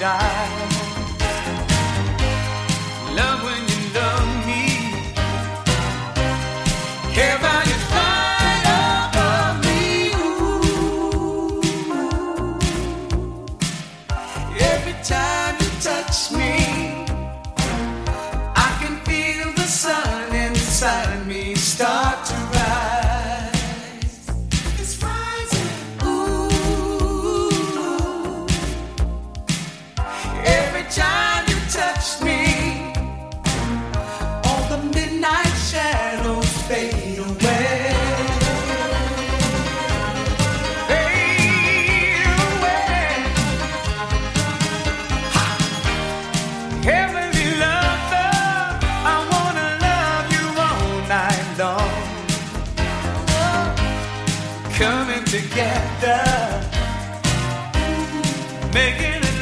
die. Love when you love me. Care about you flying above me. Ooh. Every time you touch me, I can feel the sun inside me start to rise. It's rising. Ooh. Every time you touch me, all the midnight shadows fade away. Fade away. Ha. Heavenly lover, I wanna love you all night long. Coming together, making a